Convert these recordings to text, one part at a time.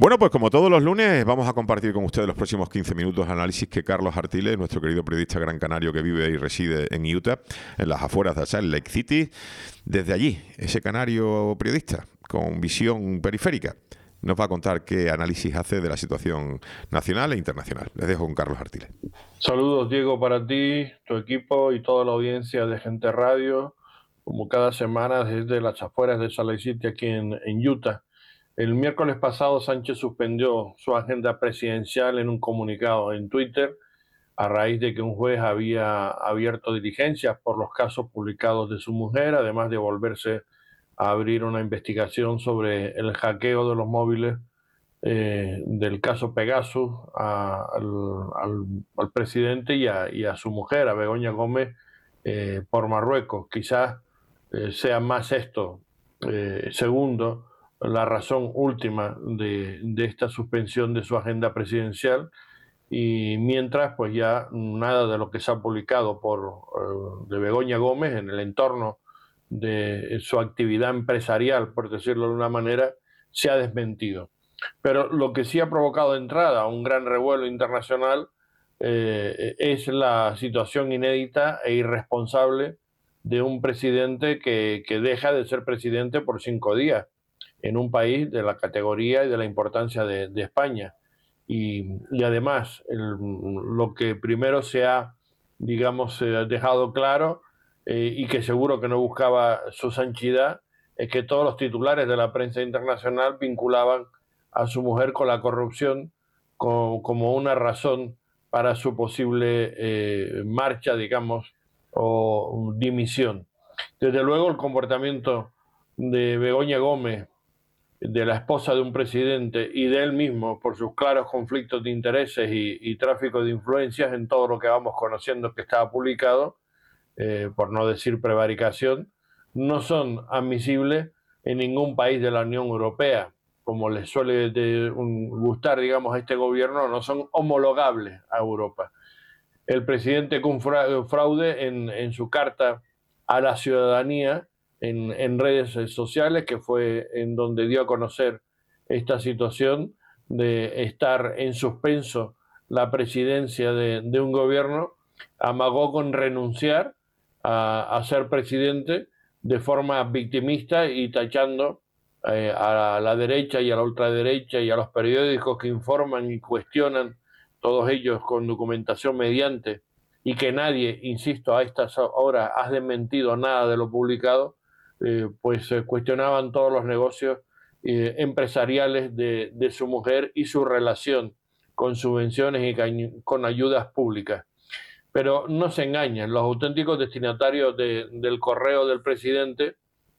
Bueno, pues como todos los lunes vamos a compartir con ustedes los próximos 15 minutos de análisis que Carlos Artiles, nuestro querido periodista gran canario que vive y reside en Utah, en las afueras de Salt Lake City, desde allí, ese canario periodista con visión periférica, nos va a contar qué análisis hace de la situación nacional e internacional. Les dejo con Carlos Artiles. Saludos, Diego, para ti, tu equipo y toda la audiencia de Gente Radio, como cada semana desde las afueras de Salt Lake City aquí en Utah. El miércoles pasado Sánchez suspendió su agenda presidencial en un comunicado en Twitter a raíz de que un juez había abierto diligencias por los casos publicados de su mujer, además de volverse a abrir una investigación sobre el hackeo de los móviles del caso Pegasus al presidente y a su mujer, a Begoña Gómez, por Marruecos. Quizás sea más esto, segundo, la razón última de esta suspensión de su agenda presidencial, y mientras pues ya nada de lo que se ha publicado de Begoña Gómez en el entorno de su actividad empresarial, por decirlo de una manera, se ha desmentido. Pero lo que sí ha provocado de entrada un gran revuelo internacional es la situación inédita e irresponsable de un presidente que deja de ser presidente por 5 días en un país de la categoría y de la importancia de España. Y además, lo que primero se ha, digamos, dejado claro y que seguro que no buscaba su santidad, es que todos los titulares de la prensa internacional vinculaban a su mujer con la corrupción como una razón para su posible marcha, digamos, o dimisión. Desde luego, el comportamiento de Begoña Gómez, de la esposa de un presidente y de él mismo por sus claros conflictos de intereses y tráfico de influencias en todo lo que vamos conociendo que estaba publicado, por no decir prevaricación, no son admisibles en ningún país de la Unión Europea. Como les suele gustar, digamos, a este gobierno, no son homologables a Europa. El presidente con fraude en su carta a la ciudadanía en redes sociales, que fue en donde dio a conocer esta situación de estar en suspenso la presidencia de un gobierno, amagó con renunciar a ser presidente de forma victimista y tachando a la derecha y a la ultraderecha y a los periódicos que informan y cuestionan, todos ellos con documentación mediante, y que nadie, insisto, a estas horas ha desmentido nada de lo publicado, pues cuestionaban todos los negocios empresariales de su mujer y su relación con subvenciones y con ayudas públicas. Pero no se engañan, los auténticos destinatarios del correo del presidente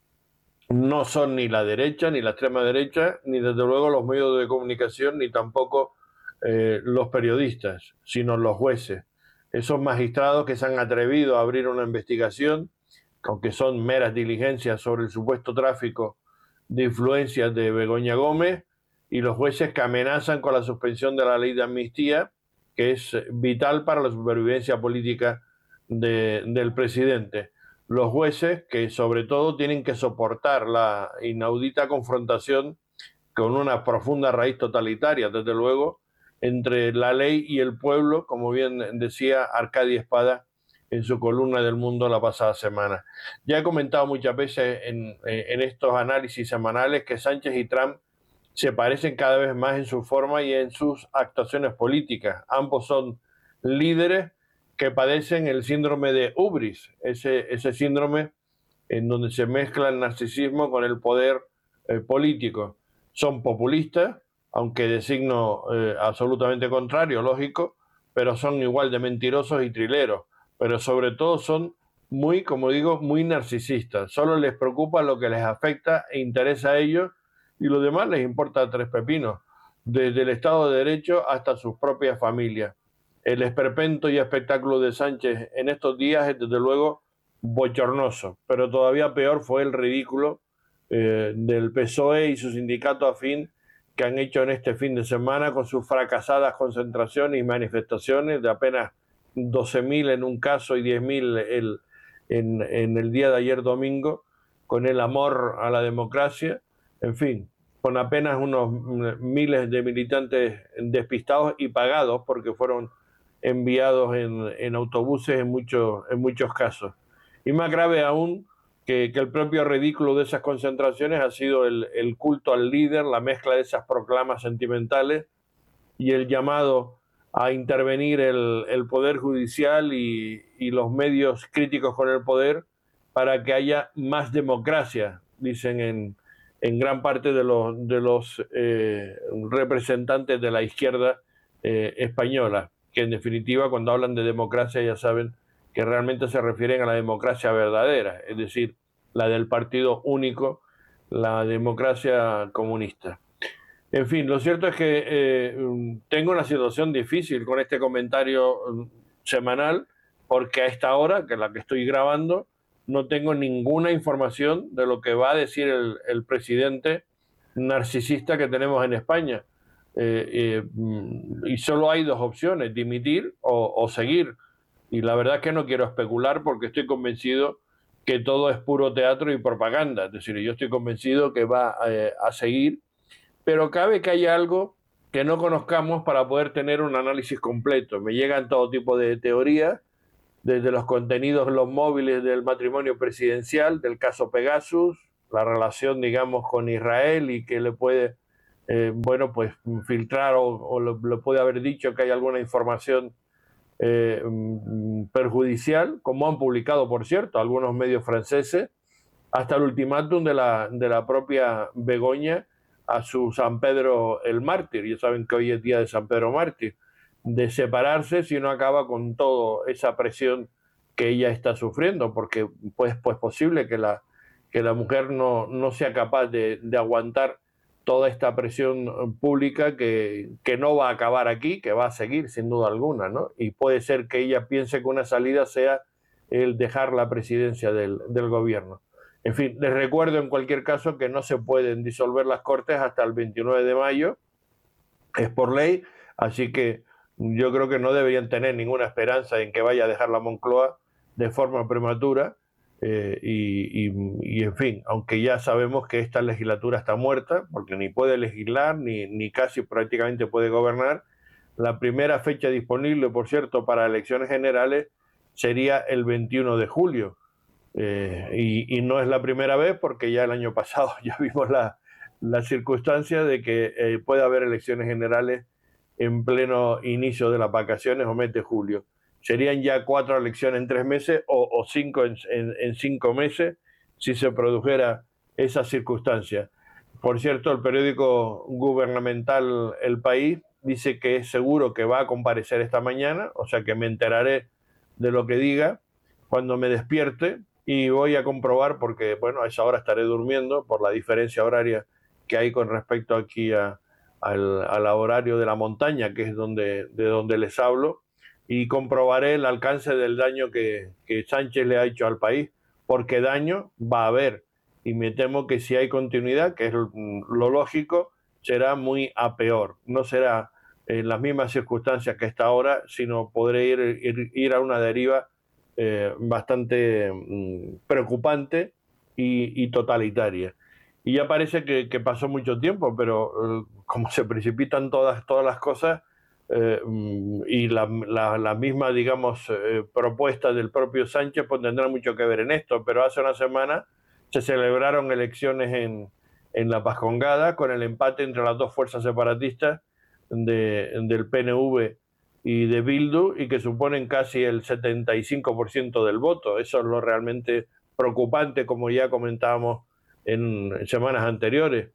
no son ni la derecha, ni la extrema derecha, ni desde luego los medios de comunicación, ni tampoco los periodistas, sino los jueces. Esos magistrados que se han atrevido a abrir una investigación, aunque son meras diligencias sobre el supuesto tráfico de influencias de Begoña Gómez, y los jueces que amenazan con la suspensión de la ley de amnistía, que es vital para la supervivencia política del presidente. Los jueces que sobre todo tienen que soportar la inaudita confrontación con una profunda raíz totalitaria, desde luego, entre la ley y el pueblo, como bien decía Arcadio Espada en su columna del Mundo la pasada semana. Ya he comentado muchas veces en estos análisis semanales que Sánchez y Trump se parecen cada vez más en su forma y en sus actuaciones políticas. Ambos son líderes que padecen el síndrome de hubris, ese síndrome en donde se mezcla el narcisismo con el poder político. Son populistas, aunque de signo absolutamente contrario, lógico, pero son igual de mentirosos y trileros. Pero sobre todo son muy, como digo, muy narcisistas. Solo les preocupa lo que les afecta e interesa a ellos, y lo demás les importa tres pepinos, desde el Estado de Derecho hasta sus propias familias. El esperpento y espectáculo de Sánchez en estos días es desde luego bochornoso, pero todavía peor fue el ridículo del PSOE y su sindicato afín que han hecho en este fin de semana con sus fracasadas concentraciones y manifestaciones de apenas 12.000 en un caso y 10.000 en el día de ayer domingo, con el amor a la democracia. En fin, con apenas unos miles de militantes despistados y pagados porque fueron enviados en autobuses en muchos casos. Y más grave aún que el propio ridículo de esas concentraciones ha sido el culto al líder, la mezcla de esas proclamas sentimentales y el llamado a intervenir el Poder Judicial y los medios críticos con el poder para que haya más democracia, dicen en gran parte de los representantes de la izquierda española, que en definitiva cuando hablan de democracia ya saben que realmente se refieren a la democracia verdadera, es decir, la del partido único, la democracia comunista. En fin, lo cierto es que tengo una situación difícil con este comentario semanal, porque a esta hora, que es la que estoy grabando, no tengo ninguna información de lo que va a decir el presidente narcisista que tenemos en España. Y solo hay dos opciones, dimitir o seguir. Y la verdad es que no quiero especular porque estoy convencido que todo es puro teatro y propaganda. Es decir, yo estoy convencido que va a seguir, pero cabe que haya algo que no conozcamos para poder tener un análisis completo. Me llegan todo tipo de teorías, desde los contenidos en los móviles del matrimonio presidencial, del caso Pegasus, la relación, digamos, con Israel y que le puede, bueno, pues filtrar o le puede haber dicho que hay alguna información perjudicial, como han publicado, por cierto, algunos medios franceses, hasta el ultimátum de la propia Begoña a su San Pedro el Mártir. Ya saben que hoy es día de San Pedro Mártir, de separarse si no acaba con toda esa presión que ella está sufriendo, porque pues posible que la mujer no sea capaz de aguantar toda esta presión pública que no va a acabar aquí, que va a seguir sin duda alguna, ¿no? Y puede ser que ella piense que una salida sea el dejar la presidencia del gobierno. En fin, les recuerdo en cualquier caso que no se pueden disolver las Cortes hasta el 29 de mayo, es por ley, así que yo creo que no deberían tener ninguna esperanza en que vaya a dejar la Moncloa de forma prematura, y en fin, aunque ya sabemos que esta legislatura está muerta, porque ni puede legislar, ni casi prácticamente puede gobernar. La primera fecha disponible, por cierto, para elecciones generales sería el 21 de julio. Y no es la primera vez, porque ya el año pasado ya vimos la circunstancia de que puede haber elecciones generales en pleno inicio de las vacaciones o mes de julio. Serían ya 4 elecciones en 3 meses o 5 en 5 meses si se produjera esa circunstancia. Por cierto, el periódico gubernamental El País dice que es seguro que va a comparecer esta mañana, o sea que me enteraré de lo que diga cuando me despierte y voy a comprobar, porque bueno, a esa hora estaré durmiendo por la diferencia horaria que hay con respecto aquí al horario de la montaña, que es de donde les hablo, y comprobaré el alcance del daño que Sánchez le ha hecho al país, porque daño va a haber, y me temo que si hay continuidad, que es lo lógico, será muy a peor. No será en las mismas circunstancias que está ahora, sino podré ir a una deriva bastante preocupante y totalitaria. Y ya parece que pasó mucho tiempo, pero como se precipitan todas las cosas, y la misma, digamos, propuesta del propio Sánchez, pues tendrá mucho que ver en esto. Pero hace una semana se celebraron elecciones en La Pascongada con el empate entre las dos fuerzas separatistas del PNV y de Bildu, y que suponen casi el 75% del voto. Eso es lo realmente preocupante, como ya comentábamos en semanas anteriores.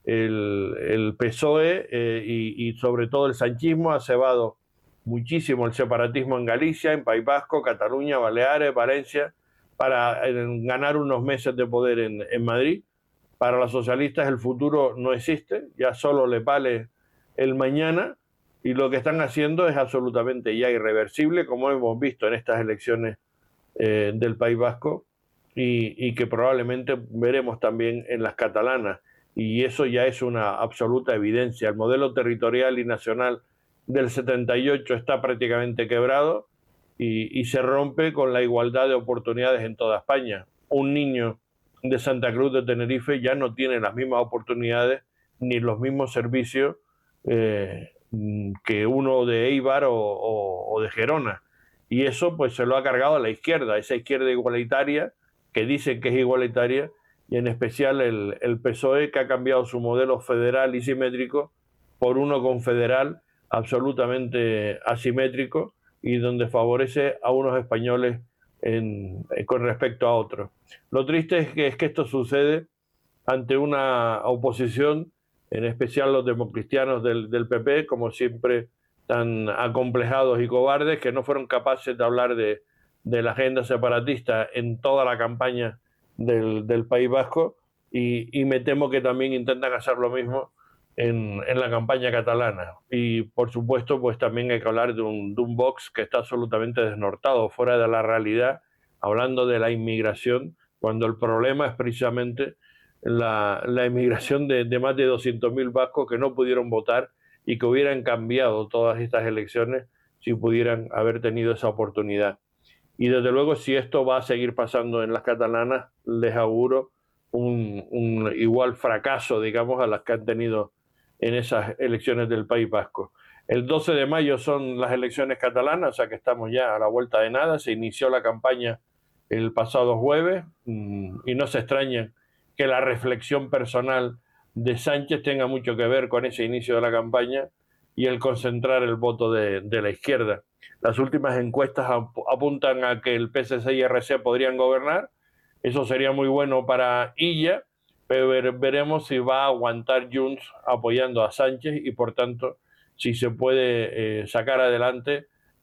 El PSOE y sobre todo el sanchismo ha cebado muchísimo el separatismo en Galicia, en País Vasco, Cataluña, Baleares, Valencia, para ganar unos meses de poder en Madrid. Para los socialistas el futuro no existe, ya solo les vale el mañana, y lo que están haciendo es absolutamente ya irreversible, como hemos visto en estas elecciones del País Vasco, y que probablemente veremos también en las catalanas. Y eso ya es una absoluta evidencia. El modelo territorial y nacional del 78 está prácticamente quebrado y se rompe con la igualdad de oportunidades en toda España. Un niño de Santa Cruz de Tenerife ya no tiene las mismas oportunidades ni los mismos servicios que uno de Eibar o de Gerona. Y eso pues se lo ha cargado a la izquierda, esa izquierda igualitaria, que dicen que es igualitaria, y en especial el PSOE, que ha cambiado su modelo federal y simétrico por uno confederal absolutamente asimétrico y donde favorece a unos españoles con respecto a otros. Lo triste es que esto sucede ante una oposición, en especial los democristianos del PP, como siempre tan acomplejados y cobardes, que no fueron capaces de hablar de la agenda separatista en toda la campaña del País Vasco, y me temo que también intentan hacer lo mismo en la campaña catalana. Y por supuesto, pues también hay que hablar de un Vox que está absolutamente desnortado, fuera de la realidad, hablando de la inmigración, cuando el problema es precisamente la inmigración de más de 200.000 vascos que no pudieron votar y que hubieran cambiado todas estas elecciones si pudieran haber tenido esa oportunidad. Y desde luego, si esto va a seguir pasando en las catalanas, les auguro un igual fracaso, digamos, a las que han tenido en esas elecciones del País Vasco. El 12 de mayo son las elecciones catalanas, o sea que estamos ya a la vuelta de nada. Se inició la campaña el pasado jueves y no se extrañen que la reflexión personal de Sánchez tenga mucho que ver con ese inicio de la campaña y el concentrar el voto de la izquierda. Las últimas encuestas apuntan a que el PSC y RC podrían gobernar. Eso sería muy bueno para Illa, pero veremos si va a aguantar Junts apoyando a Sánchez y por tanto si se puede sacar adelante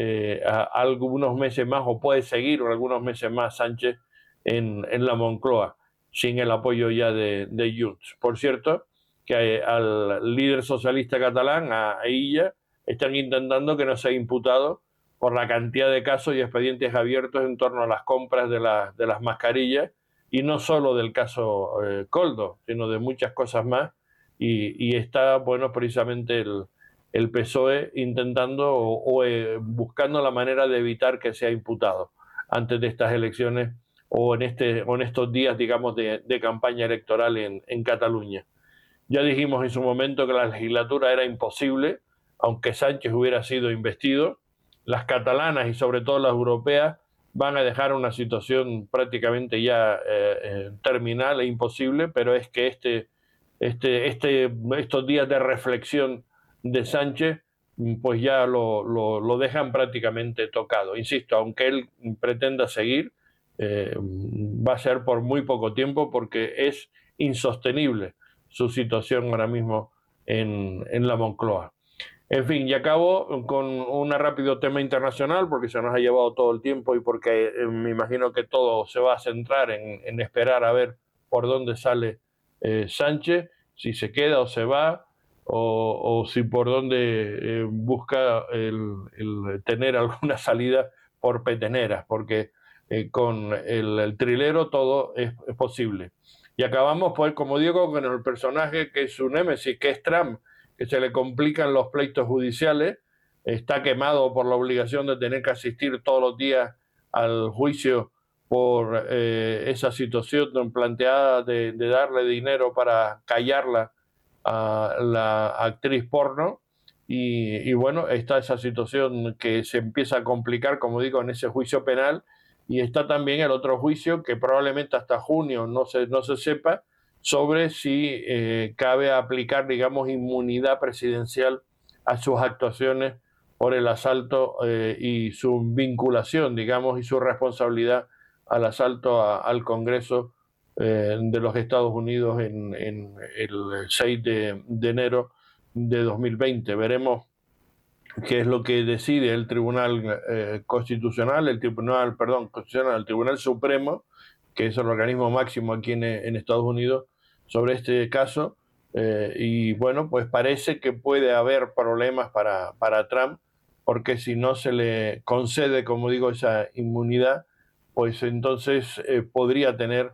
algunos meses más, o puede seguir algunos meses más Sánchez en la Moncloa sin el apoyo ya de Junts. Por cierto, que al líder socialista catalán, a Illa, están intentando que no sea imputado por la cantidad de casos y expedientes abiertos en torno a las compras de las mascarillas, y no solo del caso Koldo, sino de muchas cosas más, y está, bueno, precisamente el PSOE intentando o buscando la manera de evitar que sea imputado antes de estas elecciones o en estos días, digamos, de campaña electoral en Cataluña. Ya dijimos en su momento que la legislatura era imposible, aunque Sánchez hubiera sido investido. Las catalanas y sobre todo las europeas van a dejar una situación prácticamente ya terminal e imposible, pero es que estos días de reflexión de Sánchez pues ya lo dejan prácticamente tocado. Insisto, aunque él pretenda seguir, va a ser por muy poco tiempo porque es insostenible su situación ahora mismo en la Moncloa. En fin, y acabo con un rápido tema internacional porque se nos ha llevado todo el tiempo y porque me imagino que todo se va a centrar en esperar a ver por dónde sale Sánchez, si se queda o se va, o si por dónde busca el tener alguna salida por peteneras, porque con el trilero todo es posible. Y acabamos, pues, como digo, con el personaje que es su némesis, que es Trump, que se le complican los pleitos judiciales, está quemado por la obligación de tener que asistir todos los días al juicio por esa situación planteada de darle dinero para callarla a la actriz porno. Y bueno, está esa situación que se empieza a complicar, como digo, en ese juicio penal. Y está también el otro juicio que probablemente hasta junio no se sepa, sobre si cabe aplicar, digamos, inmunidad presidencial a sus actuaciones por el asalto y su vinculación, digamos, y su responsabilidad al asalto al Congreso de los Estados Unidos en el 6 de enero de 2020. Veremos qué es lo que decide el Tribunal Constitucional, el Tribunal Supremo, que es el organismo máximo aquí en Estados Unidos, sobre este caso. Y bueno, pues parece que puede haber problemas para Trump, porque si no se le concede, como digo, esa inmunidad, pues entonces podría tener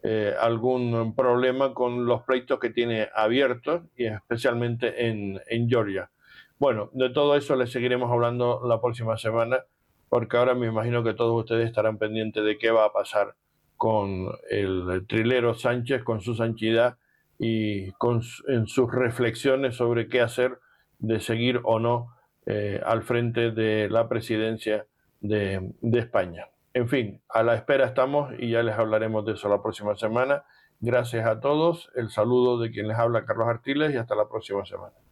algún problema con los pleitos que tiene abiertos, y especialmente en Georgia. Bueno, de todo eso les seguiremos hablando la próxima semana, porque ahora me imagino que todos ustedes estarán pendientes de qué va a pasar con el trilero Sánchez, con su sanchidad y en sus reflexiones sobre qué hacer, de seguir o no al frente de la presidencia de España. En fin, a la espera estamos y ya les hablaremos de eso la próxima semana. Gracias a todos, el saludo de quien les habla, Carlos Artiles, y hasta la próxima semana.